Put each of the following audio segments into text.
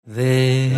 They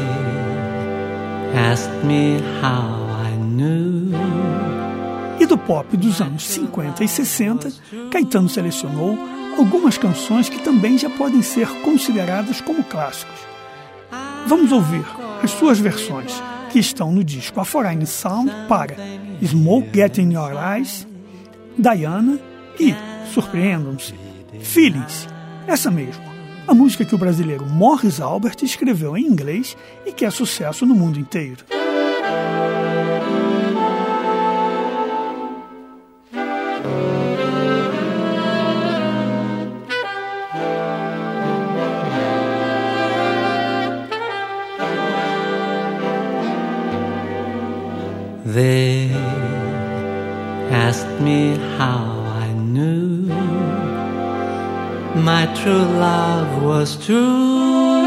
asked me how I knew. E do pop dos anos 50 e 60, Caetano selecionou algumas canções que também já podem ser consideradas como clássicos. Vamos ouvir as suas versões, que estão no disco A Foreign Sound, para Smoke Get in Your Eyes, Diana e, surpreendam-se, Feelings, essa mesma, a música que o brasileiro Morris Albert escreveu em inglês e que é sucesso no mundo inteiro. They asked me how I knew my true love was true.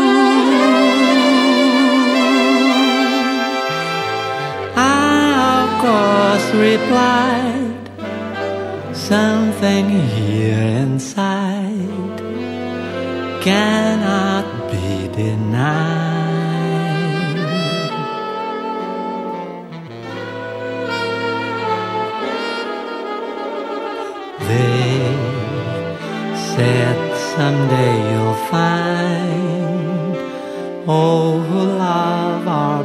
I, of course, replied, something here inside cannot be denied. They said someday you'll find all who love are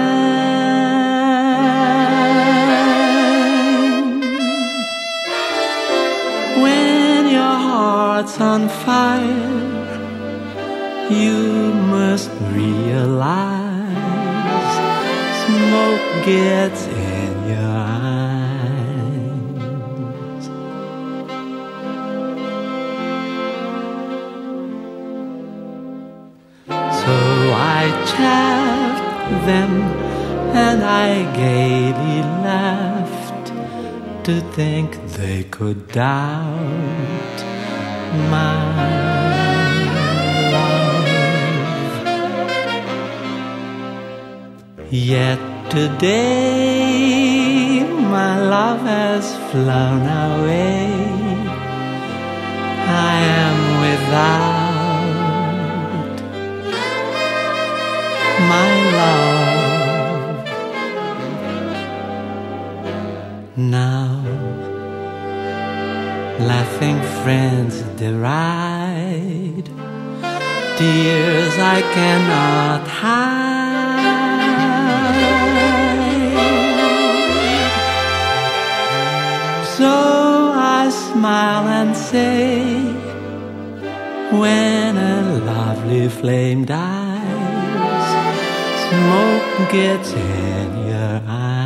blind. When your heart's on fire, you must realize smoke gets in your eyes. I chaffed them and I gaily laughed to think they could doubt my love. Yet today my love has flown away. I am without my love. Now laughing friends deride tears I cannot hide. So I smile and say, when a lovely flame dies, smoke gets in your eyes.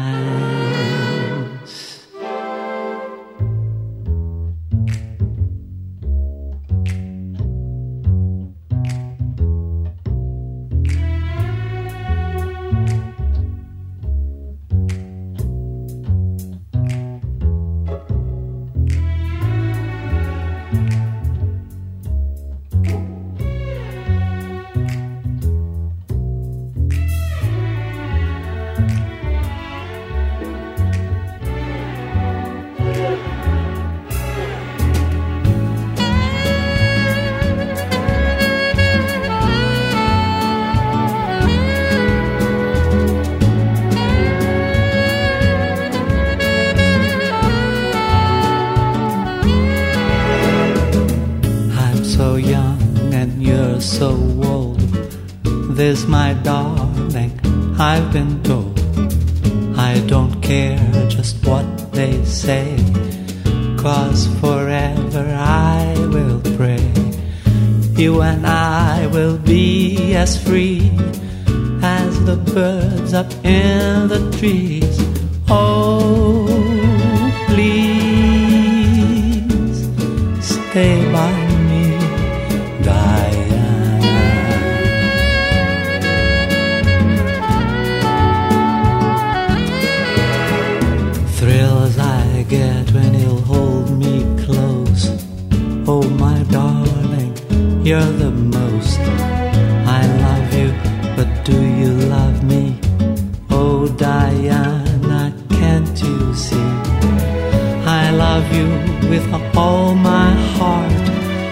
So old, this my darling, I've been told. I don't care just what they say, 'cause forever I will pray. You and I will be as free as the birds up in the trees. Oh, please stay by me, Diana. Thrills I get when he'll hold me close. Oh, my darling, you're the most. I love you, but do you love me? Oh, Diana, can't you see? I love you with all my heart.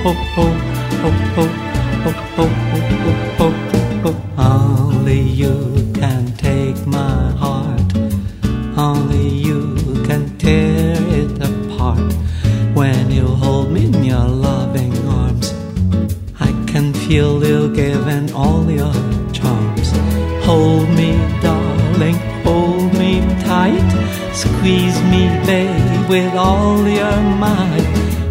Only you can take my heart. Only you can tear it apart. When you hold me in your loving arms, I can feel you giving all your charms. Hold me, darling, hold me tight. Squeeze me, babe, with all your might.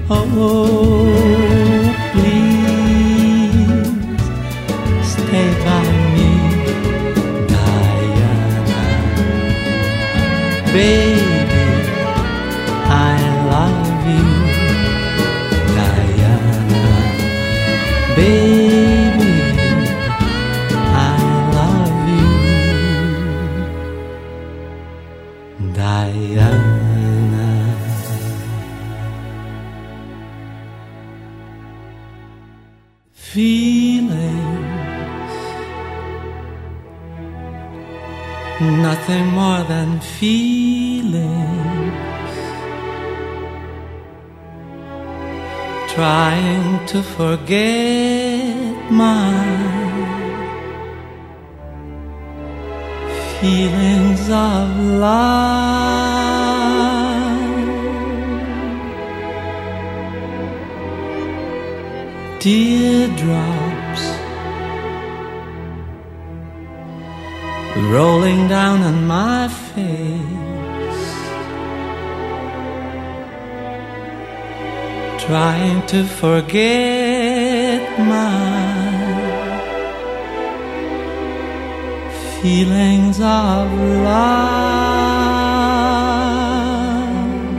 Oh, please stay by me, Diana. Baby, I love you, Diana. Baby, I love you, Diana. Feelings, nothing more than feelings. Trying to forget my feelings of love. Teardrops rolling down on my face, trying to forget my feelings of love.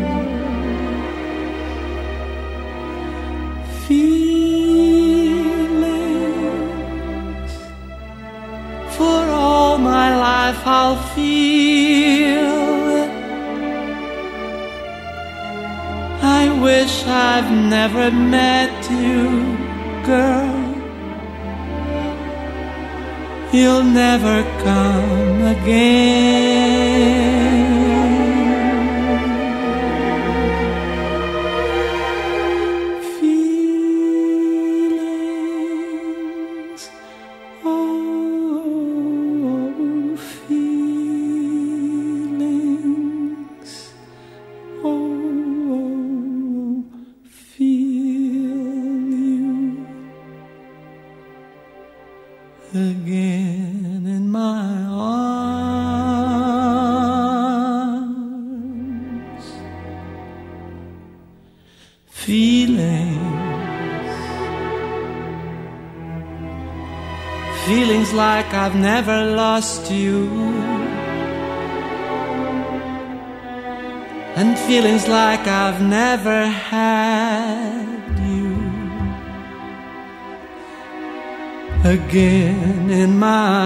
Feelings, for all my life I'll feel it. I wish I've never met you, girl. You'll never come again. Feelings, oh, feelings, oh, feel you again in my arms. Feelings like I've never lost you, and feelings like I've never had you again in my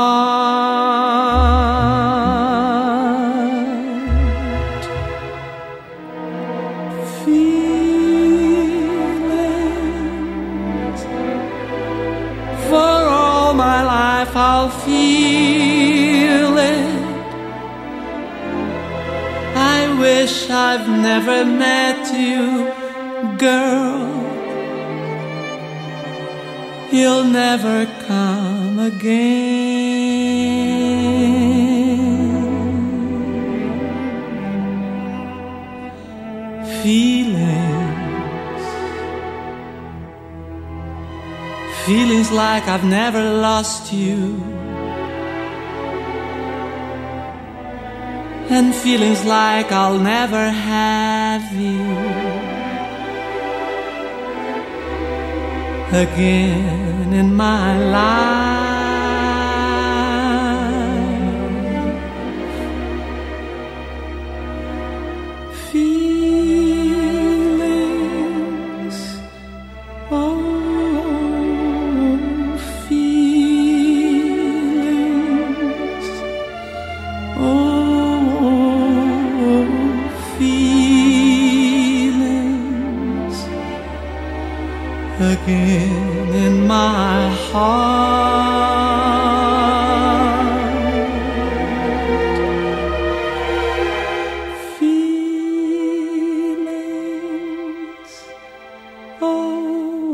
heart. Feelings, for all my life I'll feel it. I wish I've never met you, girl. You'll never come again. Feelings like I've never lost you, and feelings like I'll never have you again in my life. Feelings, oh, feelings, oh, feelings again in my heart. Feelings, oh,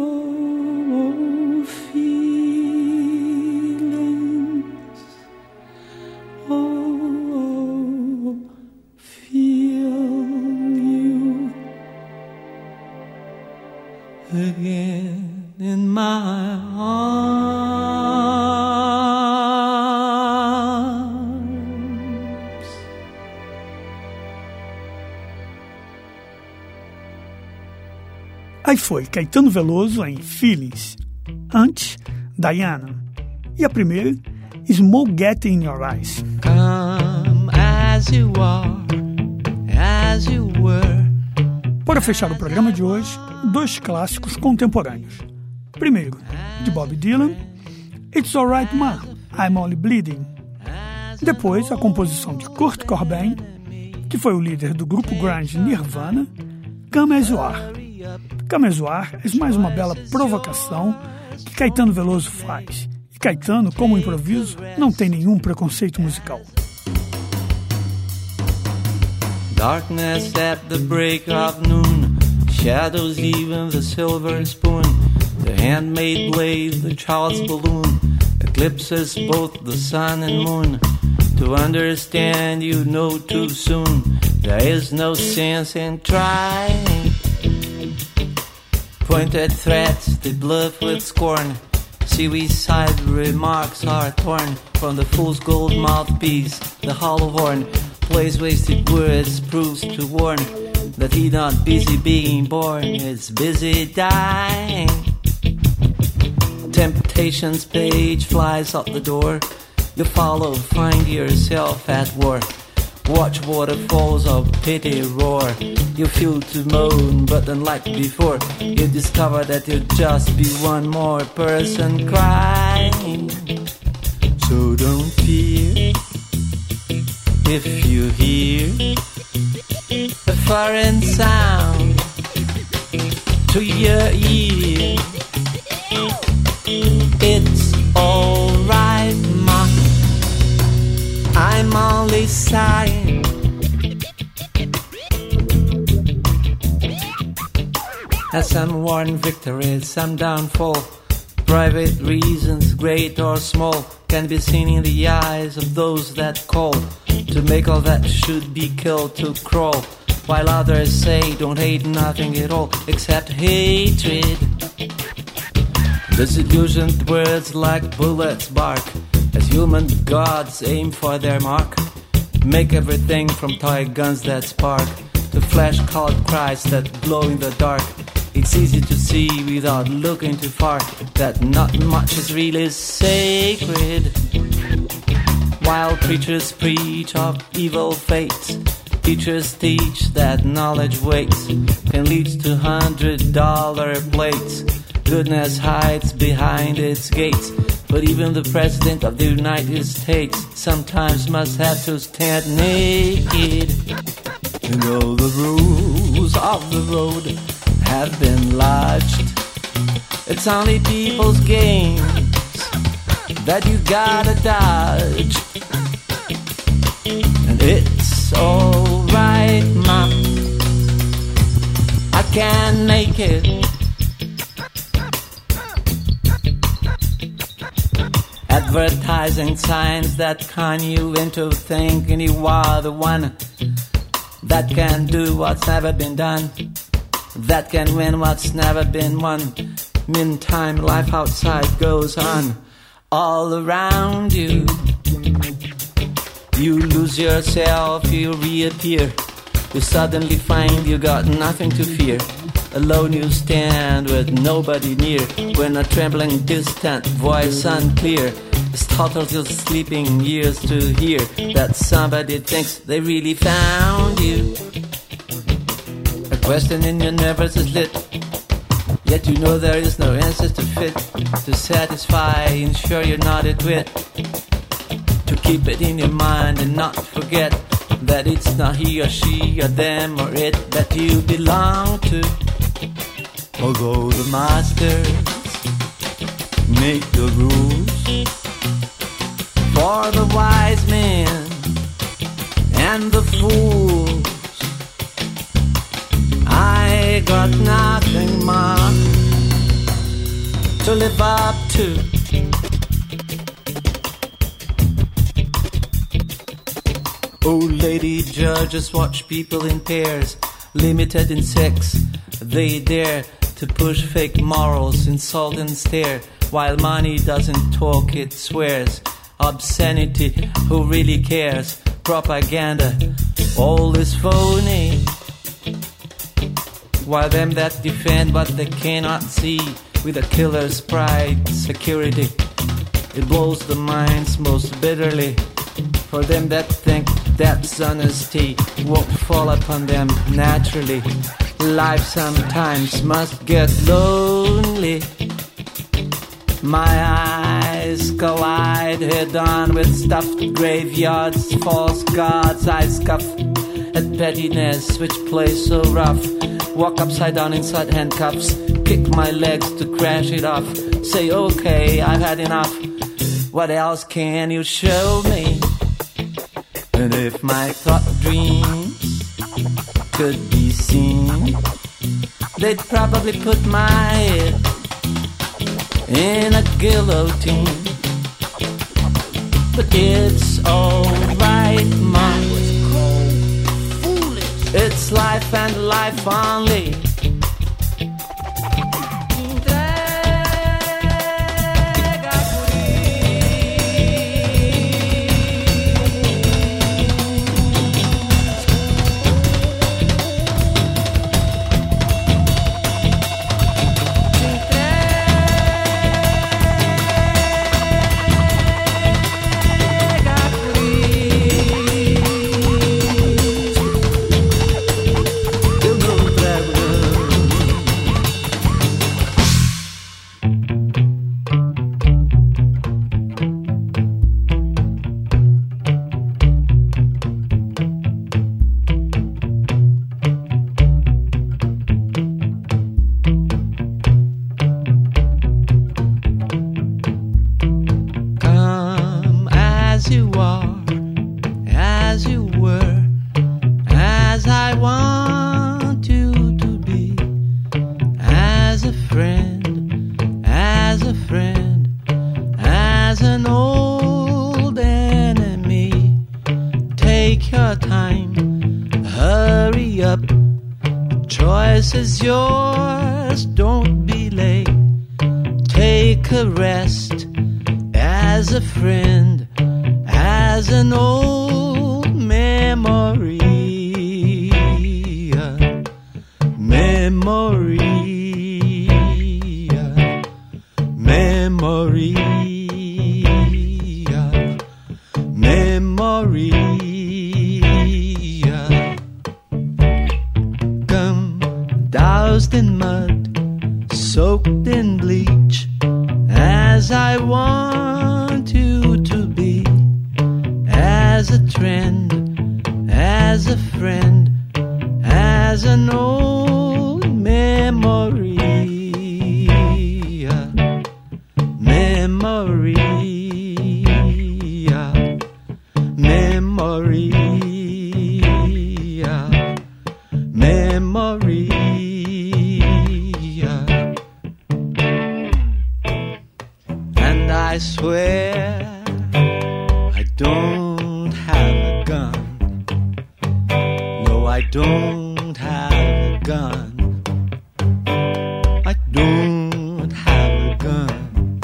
Aí foi Caetano Veloso em Feelings. Antes, Diana. E a primeira, Smoke Getting in Your Eyes. Come as you are, as you were. Para fechar o programa de hoje, 2 clássicos contemporâneos. Primeiro, de Bob Dylan, It's Alright Ma, I'm Only Bleeding. Depois, a composição de Kurt Cobain, que foi o líder do grupo grunge Nirvana, Come As You Are. Come As You Are é mais uma bela provocação que Caetano Veloso faz. E Caetano, como improviso, não tem nenhum preconceito musical. Darkness at the break of noon, shadows even the silver spoon, the handmade blade, the child's balloon, eclipses both the sun and moon. To understand you know too soon, there is no sense in trying. Pointed threats they bluff with scorn, seaway-side remarks are torn from the fool's gold mouthpiece, the hollow horn. Plays wasted words proves to warn that he not busy being born, is busy dying. Temptation's page flies out the door. You follow, find yourself at war. Watch waterfalls of pity roar. You feel to moan, but unlike before, you discover that you'll just be one more person crying. So don't fear if you hear a foreign sound to your ear. It's alright, ma, I'm only sighing. Has some won victory, some downfall. Private reasons, great or small, can be seen in the eyes of those that call to make all that should be killed to crawl, while others say don't hate nothing at all except hatred. Disillusioned words like bullets bark as human gods aim for their mark. Make everything from toy guns that spark to flash-colored cries that glow in the dark. It's easy to see without looking too far that not much is really sacred. While preachers preach of evil fates, teachers teach that knowledge waits, can lead to $100 plates. Goodness hides behind its gates, but even the President of the United States sometimes must have to stand naked. You know the rules of the road have been lodged. It's only people's games that you gotta dodge. And it's alright, ma, I can make it. Advertising signs that con you into thinking you are the one that can do what's never been done, that can win what's never been won. Meantime, life outside goes on all around you. You lose yourself, you reappear. You suddenly find you got nothing to fear. Alone you stand with nobody near, when a trembling distant voice unclear startles your sleeping ears to hear that somebody thinks they really found you. A question in your nerves is lit, yet you know there is no answer to fit, to satisfy, ensure you're not a twit, to keep it in your mind and not forget that it's not he or she or them or it that you belong to. Although the masters make the rules for the wise men and the fools, I got nothing more to live up to. Old lady judges watch people in pairs, limited in sex. They dare to push fake morals, insult and stare, while money doesn't talk, it swears. Obscenity, who really cares? Propaganda, all is phony. While them that defend what they cannot see, with a killer's pride, security, it blows the minds most bitterly. For them that think that's honesty won't fall upon them naturally. Life sometimes must get lonely. My eyes collide head on with stuffed graveyards, false gods. I scoff at pettiness which plays so rough. Walk upside down inside handcuffs, kick my legs to crash it off. Say okay, I've had enough. What else can you show me? And if my thought dreams could be seen, they'd probably put my head in a guillotine. But it's alright, Mom. It's life and life only. Is yours, don't be late. Take a rest as a friend, as an old memory. Memory. Memory. Memory. Doused in mud, soaked in bleach, as I want you to be, as a trend, as a friend, as an old memory. Memory. Memory. Memory. And I swear I don't have a gun. No, I don't have a gun. I don't have a gun.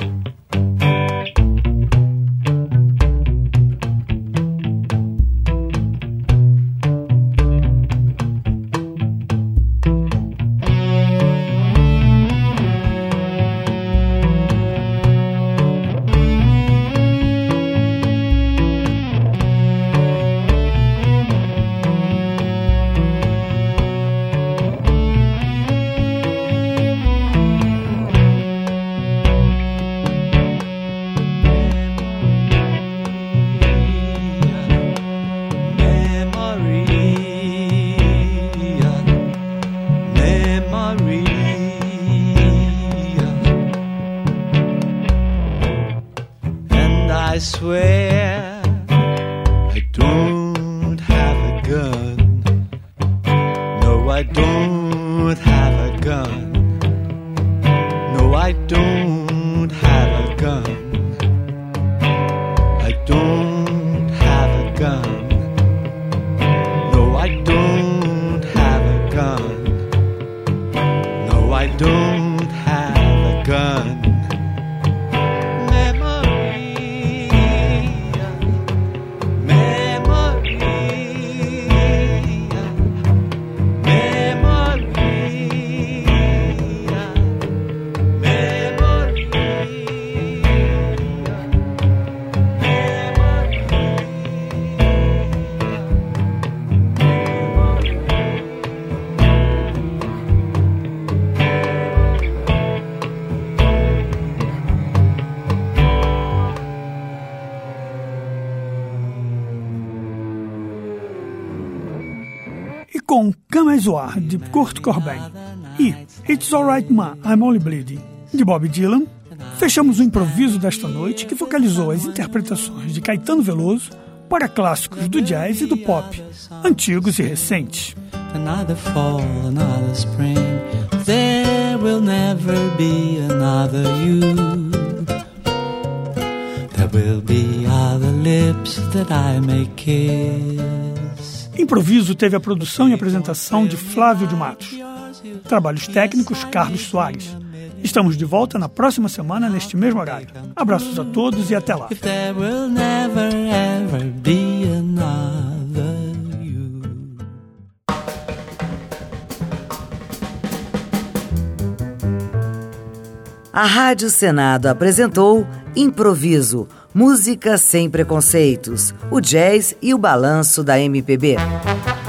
I swear I don't have a gun. No, I don't have a gun. No, I don't have a gun. I don't have a gun. No, I don't have a gun. No, I don't have a gun. Memory. com Come As You Are, de Kurt Cobain, e It's Alright Ma, I'm Only Bleeding, de Bob Dylan, fechamos o improviso desta noite que focalizou as interpretações de Caetano Veloso para clássicos do jazz e do pop, antigos e recentes. Another fall, another spring, there will never be another you. There will be other lips that I may kiss. Improviso teve a produção e apresentação de Flávio de Matos. Trabalhos técnicos, Carlos Soares. Estamos de volta na próxima semana, neste mesmo horário. Abraços a todos e até lá. If there will never, ever be another you. A Rádio Senado apresentou Improviso, música sem preconceitos, o jazz e o balanço da MPB.